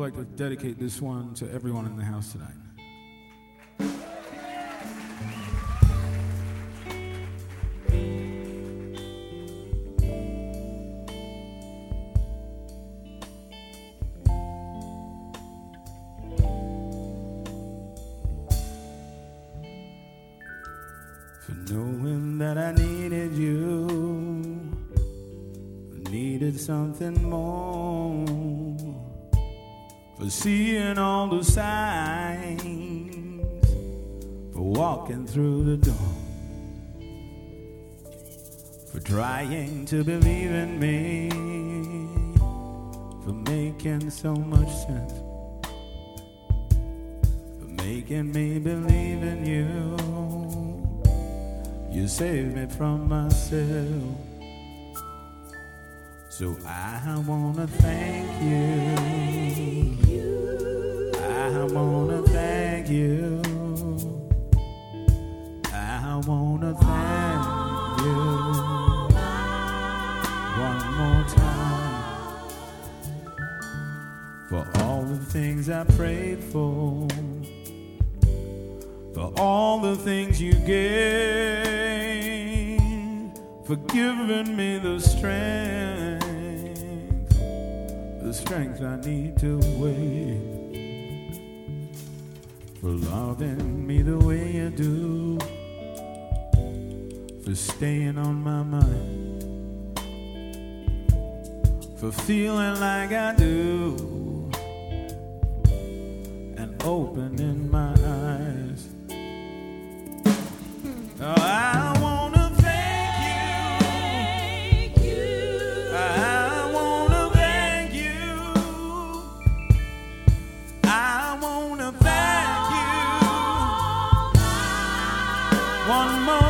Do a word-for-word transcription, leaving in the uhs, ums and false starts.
like to dedicate this one to everyone in the house tonight. For knowing that I needed you, needed something more, for seeing all the signs, for walking through the door, for trying to believe in me, for making so much sense, for making me believe in you. You saved me from myself. So I wanna thank you. I wanna thank you. I wanna thank you one more time for all the things I prayed for, for all the things you gave, for giving me the strength, the strength I need to wait, for loving me the way you do, for staying on my mind, for feeling like I do, and opening my eyes. Oh, I wanna thank you. Thank you. I wanna thank you. I wanna thank you one more